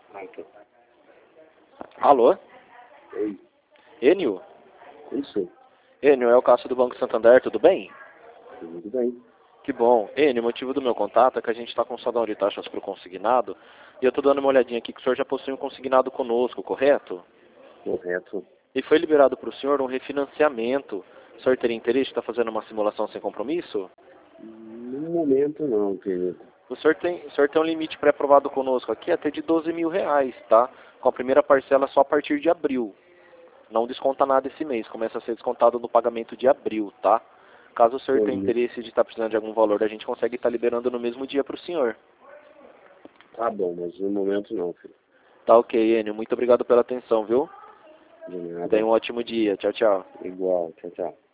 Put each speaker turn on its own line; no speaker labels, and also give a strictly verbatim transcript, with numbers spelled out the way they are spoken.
Michael.
Alô?
Oi.
Enio?
Isso.
Enio, é o Cássio do Banco Santander, tudo bem?
Tudo bem.
Que bom. Enio, o motivo do meu contato é que a gente está com saudão de taxas para o consignado e eu estou dando uma olhadinha aqui que o senhor já possui um consignado conosco, correto?
Correto.
E foi liberado para o senhor um refinanciamento. O senhor teria interesse de estar fazendo uma simulação sem compromisso?
No momento não, querido.
O senhor tem, o senhor tem um limite pré-aprovado conosco aqui até de doze mil reais, tá? Com a primeira parcela só a partir de abril. Não desconta nada esse mês, começa a ser descontado no pagamento de abril, tá? Caso o senhor tenha
Oi.
interesse de estar precisando de algum valor, a gente consegue estar liberando no mesmo dia para o senhor.
Tá bom, mas no momento não, filho.
Tá ok, Enio. Muito obrigado pela atenção, viu?
De nada.
Tenha um ótimo dia. Tchau, tchau.
Igual. Tchau, tchau.